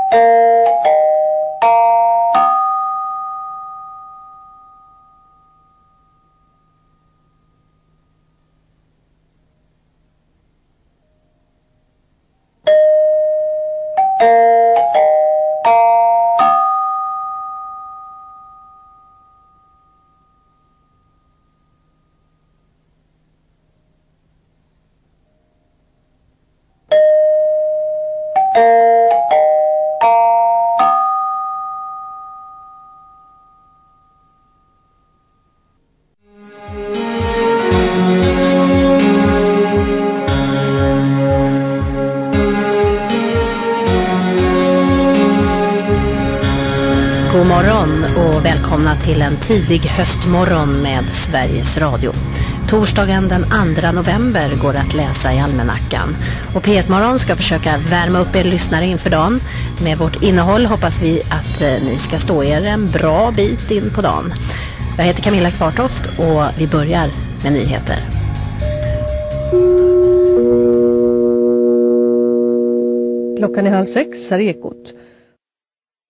God morgon och välkomna till en tidig höstmorgon med Sveriges Radio. Torsdagen den 2 november går att läsa i almanackan. Och P1-morgon ska försöka värma upp er lyssnare inför dagen. Med vårt innehåll hoppas vi att ni ska stå er en bra bit in på dagen. Jag heter Camilla Kvartoft och vi börjar med nyheter. Klockan är 5:30, här är Ekot.